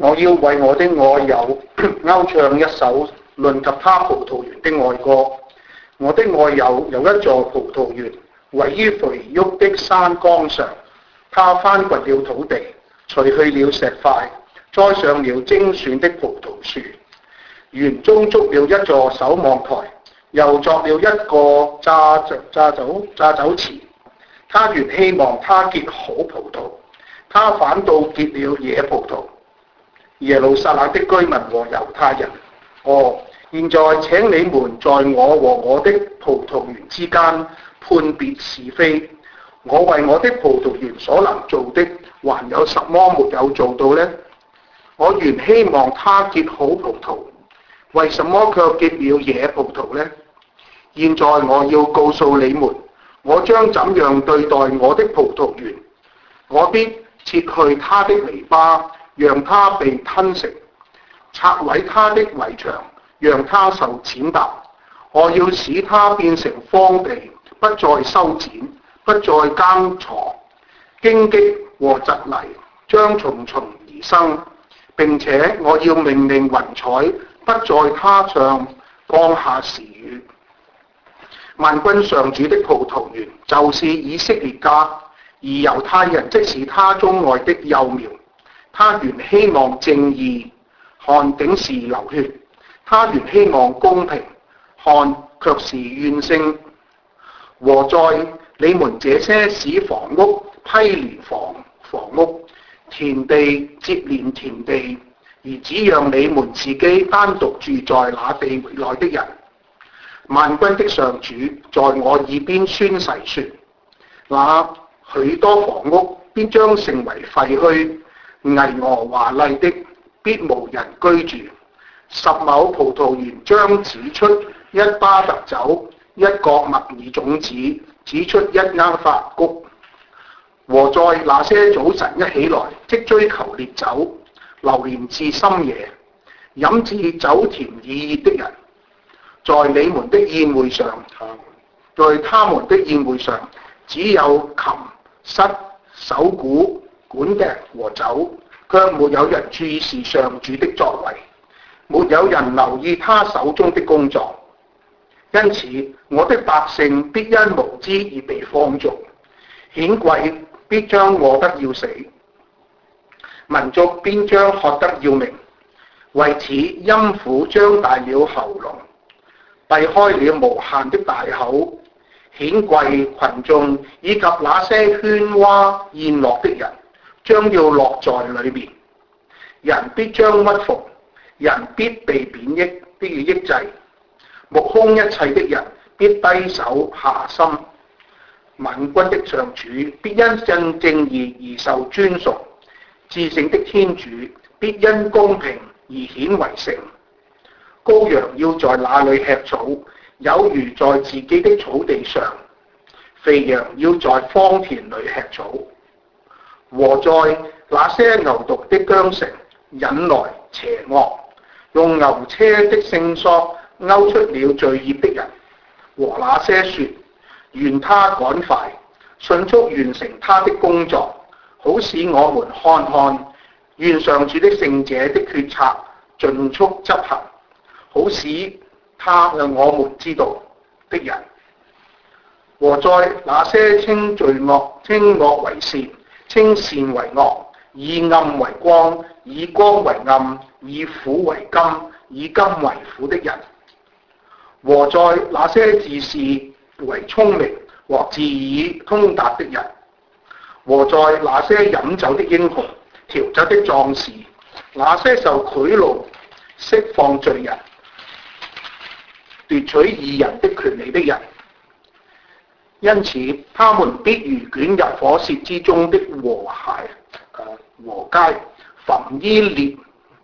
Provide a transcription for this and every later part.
我要為我的愛友勾唱一首論及他葡萄園的愛歌。我的愛友有一座葡萄園，位於肥沃的山崗上。他翻掘了土地，除去了石塊，栽上了精選的葡萄樹。園中築了一座守望台，又作了一個榨酒池。他原希望他結好葡萄，他反倒結了野葡萄。耶路撒冷的居民和猶太人，現在請你們在我和我的葡萄園之間判別是非。我為我的葡萄園所能做的，還有什麼沒有做到呢？我原希望他結好葡萄，為什麼卻結了野葡萄呢？現在我要告訴你們，我將怎樣對待我的葡萄園。我必切去他的籬笆，讓他被吞食；拆毀他的圍牆，讓他受踐踏。我要使他變成荒地，不再修剪，不再耕鋤。荊棘和蒺藜將重重而生，並且我要命令雲彩不在他上降下時雨。萬軍上主的葡萄園就是以色列家，而猶太人即是他鍾愛的幼苗。他原希望正義，看竟是流血；他原希望公平，看卻是怨聲。禍哉！你們這些使房屋毗連房屋，田地接連田地，而只讓你們自己單獨住在那地內的人。萬軍的上主在我耳邊宣誓說：那許多房屋必將成為廢墟，巍峨華麗的必無人居住。10畝葡萄園將指出一巴特酒，一角麥爾種子，指出一罌發谷。和在那些早晨一起來，即追求烈酒，流連至深夜，飲至酒甜耳熱的人，在你們的宴會上，在他們的宴會上，只有琴、瑟、手鼓、管笛和酒，卻沒有人注意是上主的作為，沒有人留意他手中的工作。因此，我的百姓必因無知而被放逐，顯貴必將餓得要死，民族必將渴得要命。為此，陰府張大了喉嚨，閉開了無限的大口，顯貴群眾以及那些喧嘩宴樂的人，將要落在裏面。人必將屈服，人必被貶抑制。目空一切的人必低手下心。萬軍的上主必因正義而受尊崇，至聖的天主必因公平而顯為聖。羔羊要在那裏吃草，有如在自己的草地上；肥羊要在荒田裏吃草。禍哉！那些牛犢的疆城引來邪惡，用牛車的繩索勾出了罪孽的人，和那些說願他趕快迅速完成他的工作，好使我們看看，願上主的聖者的決策盡速執行，好使他讓我們知道的人。禍哉！那些稱惡為善，稱善為惡，以暗為光，以光為暗，以苦為甘，以甘為苦的人。禍哉！那些自視為聰明或自以通達的人。禍哉！那些飲酒的英雄，調酒的壯士，那些受賄賂釋放罪人，奪取義人的權利的人。因此，他們必如捲入火舌之中的禾秸，焚於烈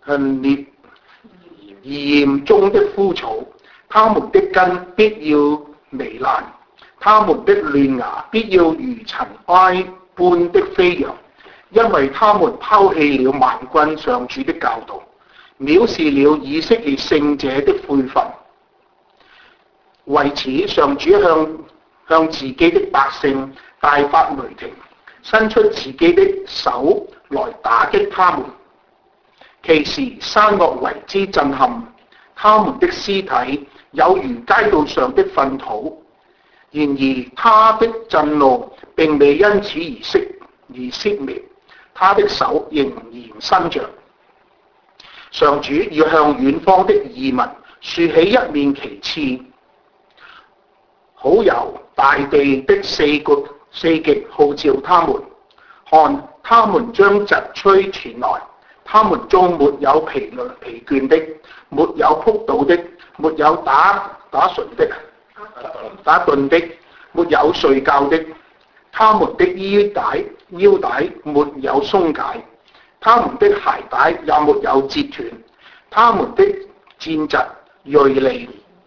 焰中的枯草。他們的根必要糜爛，他們的嫩芽必要如塵埃般的飛揚，因為他們拋棄了萬軍上主的教導，藐視了以色列聖者的悔訓。為此，上主向自己的百姓大發雷霆，伸出自己的手來打擊他們。 其時山岳為之震撼，他們的屍體有如街道上的糞土。然而他的震怒並未因此而熄滅，他的手仍然伸着。上主要向遠方的異民豎起一面旗幟，好由大地的四極號召他們。看，他們將疾吹前來，他們中沒有疲倦的，沒有仆倒的，沒有打盹的，沒有睡覺的。他們的腰帶沒有鬆解，他們的鞋帶也沒有折斷，他們的箭矢銳利，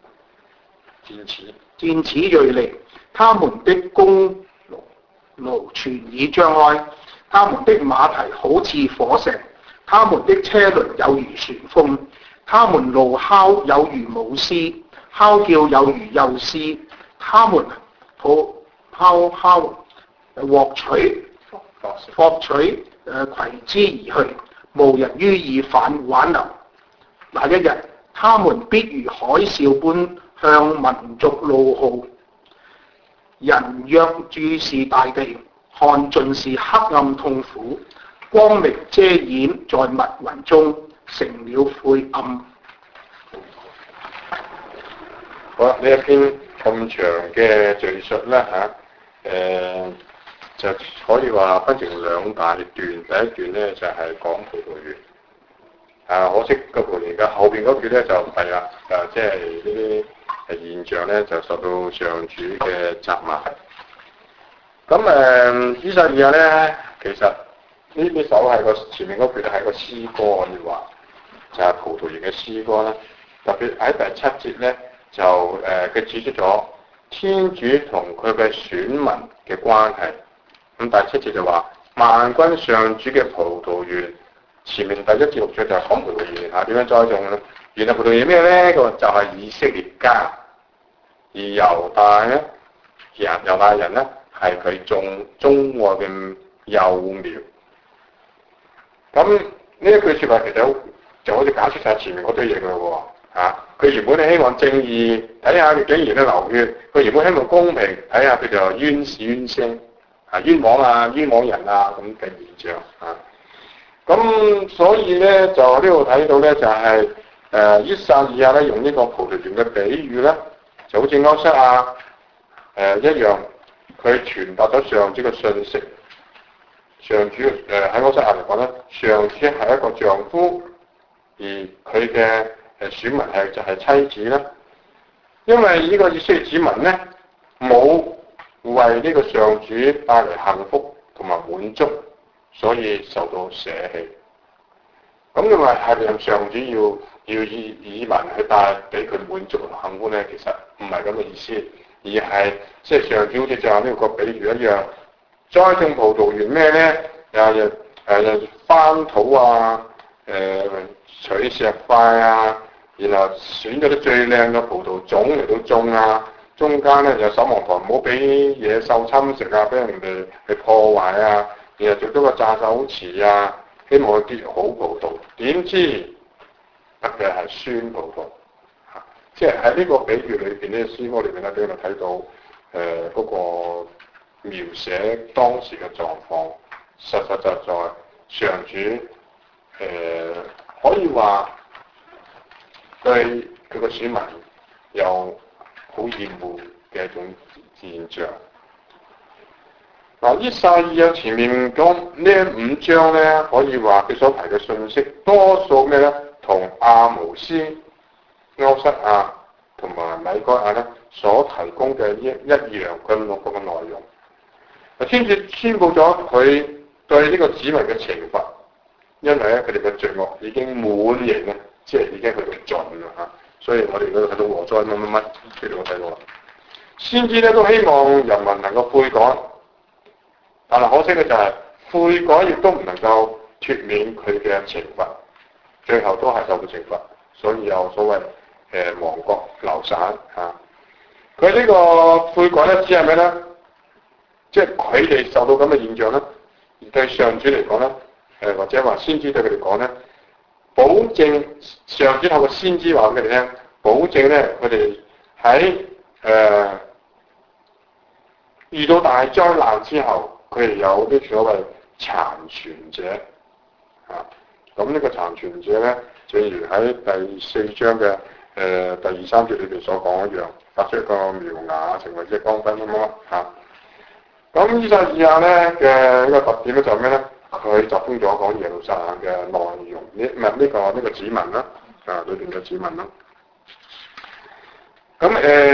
箭矢銳利，他們的弓弩全已張開，他們的馬蹄好似火石，他們的車輪有如旋風，他們怒哮有如母獅，哮叫有如幼獅，他們獲取攜之而去，無人於意挽留。那一日，他們必如海嘯般向民族怒號。人若注視大地，看盡是黑暗痛苦，光明遮掩在密雲中，成了晦暗。 好啦，呢一篇咁長嘅敘述咧就可以話分成兩大段。第一段咧就係講葡萄園。可惜個葡萄園嘅後邊嗰段咧就係啦，即係呢啲現象咧就受到上主嘅責罵。咁依撒意亞咧，其實呢首係前面嗰段係個詩歌，可以話就係葡萄園嘅詩歌啦。特別喺第7節咧，就佢指出咗天主同佢嘅選民嘅關係。咁第7節就話萬軍上主嘅葡萄園。前面第1至6節就係講葡萄園點樣栽種咧。原來葡萄園咩咧？個就係以色列家，而猶大人咧係佢種愛嘅幼苗。咁呢一句説話其實就好似解釋晒前面嗰堆嘢㗎咯喎。佢原本希望正義，睇下佢竟然都流血；佢原本希望公平，睇下佢就冤聲冤枉人咁嘅現象咁所以咧就呢度睇到咧就係依撒意亞咧用呢個葡萄園嘅比喻咧，就好似歐瑟亞一樣，佢傳達咗上主嘅信息。上主喺歐瑟亞嚟講咧，上主係一個丈夫，而佢嘅選民就係妻子啦。因為呢個以色列子民咧冇為呢個上主帶嚟幸福同埋滿足，所以受到捨棄。咁你話係咪上主要以民去帶俾佢滿足同幸福咧？其實唔係咁嘅意思，而係即係上主好似就呢個比喻一樣，栽種葡萄園咩咧？翻土取石塊然後選咗啲最靚嘅葡萄種嚟到種中間咧就守望台唔好俾野獸侵蝕俾人哋去破壞然後做咗個榨手池希望佢結好葡萄，點知特別係酸葡萄即係喺呢個比喻裏邊呢詩歌裏邊咧，俾我哋睇到嗰個描寫當時嘅狀況，實在上主可以話對佢個選民有好厭惡嘅一種現象。依撒意亞前面講呢5章咧，可以話佢所提嘅信息，多數咩咧？同阿摩斯、歐瑟亞同埋米該亞咧所提供嘅一樣咁嘅內容。天主宣佈咗佢對呢個子民嘅懲罰，因為咧佢哋嘅罪惡已經滿盈即係已經去到盡啦所以我哋嗰度睇到禍災乜，呢度我睇到啦。先知咧都希望人民能夠悔改。但係可惜嘅就係悔改亦都唔能夠脱免佢嘅懲罰，最後都係受到懲罰，所以有所謂亡國流散佢呢個悔改咧，只係咩咧？即係佢哋受到咁嘅現象咧，而對上主嚟講咧，或者話先知對佢哋講咧， 保證上主透過先知話俾佢哋聽，保證咧佢哋喺遇到大災難之後，佢哋有啲所謂殘存者啊。咁呢個殘存者咧，正如喺第4章嘅第2、3節裏邊所講一樣，發出一個苗芽，成為隻光輝咁咯嚇。咁以賽亞咧嘅一個特點咧就係咩咧？佢集中咗講耶路撒冷嘅內容，呢個指紋啦，裏邊嘅指紋啦。咁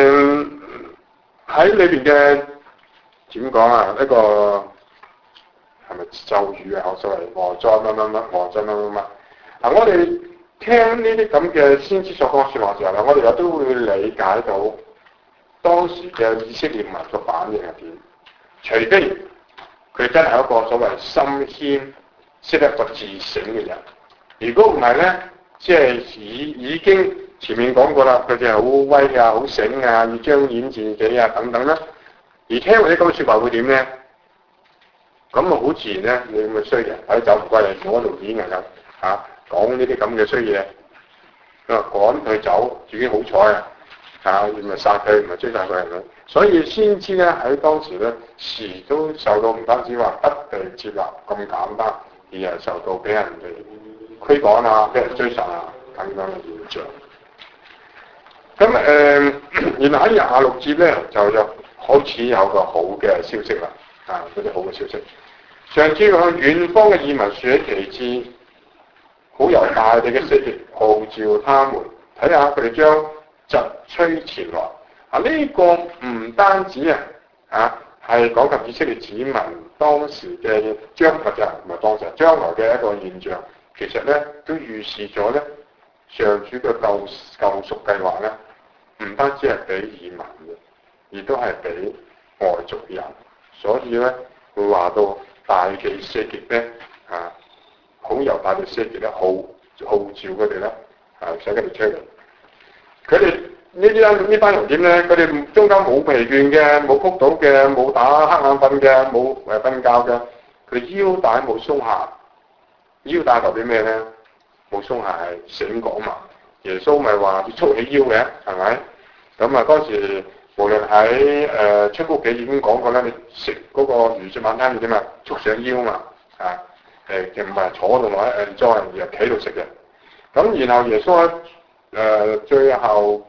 喺裏邊嘅點講啊？一個係咪咒語啊？所謂禍災乜乜乜，禍災乜乜乜。嗱，我哋聽呢啲咁嘅先知所講説話時候咧，我哋又都會理解到當時嘅以色列民嘅反應係點。除非佢真係一個所謂心謙、識得一個自省嘅人。如果唔係咧，即係已經前面講過啦，佢哋係好威啊、好醒啊、要彰顯自己啊等等啦。而聽嗰啲咁嘅説話會點咧？咁啊好自然咧，你咁嘅衰人，喺走唔歸嚟，我度演啊嚇，講呢啲咁嘅衰嘢，趕佢走，自己好彩啊嚇，唔係殺佢，唔係追殺佢係咪？所以先知咧喺當時咧，時都受到唔單止話不被接納咁簡單，而係受到俾人哋驅趕啊、俾人追殺啊等等嘅現象。咁然後喺26節咧就開始有個好嘅消息啦，嗰啲好嘅消息。上主向遠方嘅異民豎起旗幟，好由大地嘅色列號召他們，睇下佢哋將疾吹前來。呢個唔單止係講及以色列子民當時嘅將來嘅一個現象，其實咧都預示咗咧上主嘅救贖計劃咧，唔單止係俾異民嘅，亦都係俾外族人。所以咧會話到大地色列咧好由大地色列咧號召佢哋咧使佢哋出嚟，佢哋。呢班人點咧？佢哋中間冇疲倦嘅，冇谷到嘅，冇打黑眼瞓嘅，冇瞓覺嘅。佢腰帶冇鬆下，腰帶代表咩咧？冇鬆下係醒覺嘛。耶穌咪話要束起腰嘅，係咪？咁啊嗰時無論喺出谷記已經講過啦，你食嗰個魚翅晚餐要點啊？束上腰嘛，就唔係坐度或者再而係企度食嘅。咁然後耶穌喺最後。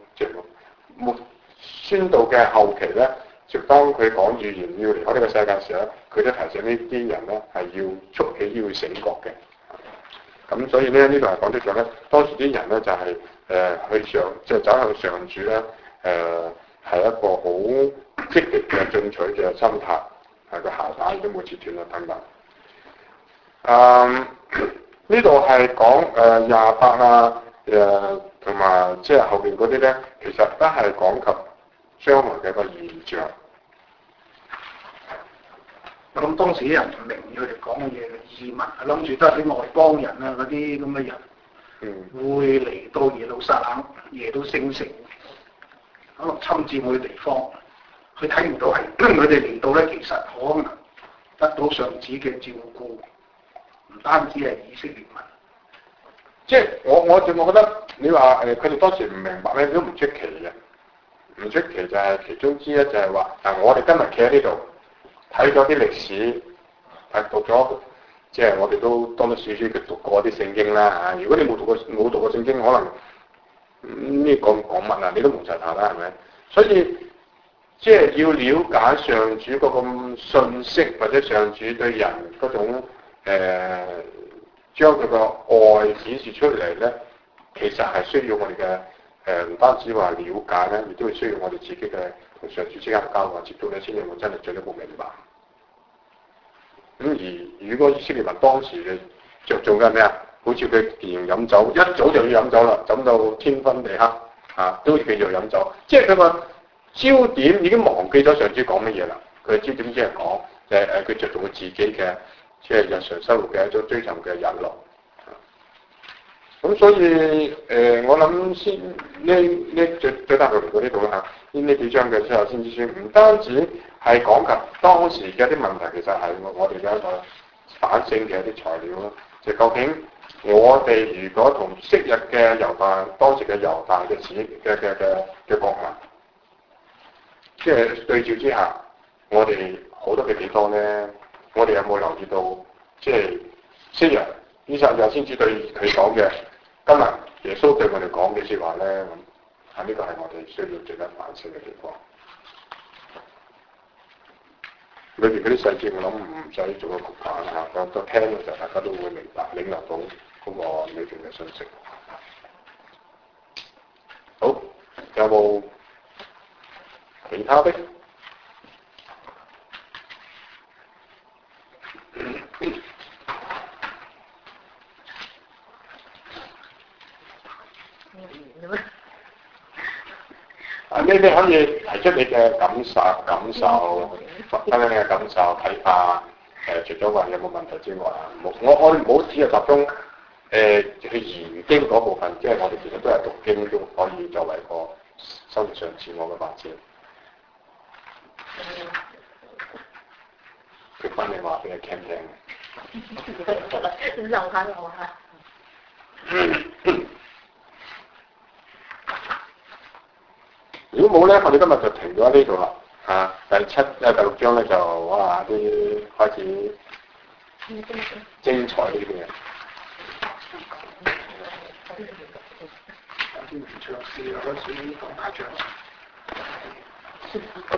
宣道嘅後期咧，就當佢講預言要離開呢個世界時咧，佢都提醒呢啲人咧係要束起腰醒覺嘅。咁所以咧呢度係講出咗咧，當時啲人咧就係走向上主咧，係一個好積極嘅進取嘅心態，係個鞋帶都冇切斷啊等等。呢度係講28啊。同埋即係後邊嗰啲咧，其實都係講及將來嘅一個現象。 咁當時啲人唔明佢哋講嘅嘢，異民諗住都係啲外邦人啊，嗰啲咁嘅人，會嚟到耶路撒冷，耶到聖城，可能侵佔佢嘅地方，佢睇唔到係佢哋嚟到咧，其實可能得到上主嘅照顧，唔單止係以色列民。 即係我覺得你話佢哋當時唔明白咧，都唔出奇嘅。唔出奇就係其中之一就係話，我哋今日企喺呢度睇咗啲歷史，讀咗，即係我哋都多多少少嘅讀過啲聖經啦嚇。如果你冇讀過聖經，可能呢講乜啊？你都蒙查查啦，係咪？所以即係要了解上主嗰個信息，或者上主對人嗰種將佢個愛顯示出嚟咧，其實係需要我哋嘅唔單止話了解咧，亦都係需要我哋自己嘅同上主之間嘅交往接觸咧，先至會真係進一步明白。咁而如果以色列民當時嘅着重緊咩啊？好似佢形容飲酒，一早就要飲酒啦，飲到天昏地黑都叫做飲酒。即係佢個焦點已經忘記咗上主講乜嘢啦。佢嘅焦點只係講佢着重佢自己嘅。即係日常生活嘅一種追尋嘅日落，咁所以我諗先呢最大嘅嚟到呢度啦嚇，呢幾章嘅之後先知書唔單止係講及當時嘅一啲問題，其實係我哋嘅一個反省嘅一啲材料咯。 就究竟我哋如果同昔日嘅猶大當時嘅猶大嘅國民，即係對照之下，我哋好多嘅地方咧，我哋有冇留意到，即係昔日以賽亞先知對佢講嘅，今日耶穌對我哋講嘅説話咧，咁呢個係我哋需要值得反省嘅地方。裏邊嗰啲細節，我諗唔使做個局限嚇，個聽嘅時候大家都會明白領略到嗰個裏邊嘅信息。好，有冇其他的？你可以提出你嘅感受，分享你嘅感受、睇法。除咗話有冇問題之外，我唔好只係集中去研經嗰部分，即係我哋其實都係讀經都可以作為一個生活上自我嘅發展。佢翻嚟話俾你聽聽。 留下我嚇。 如果冇咧，我哋今日就停咗喺呢度啦。第六章咧就哇啲開始精彩呢啲嘢。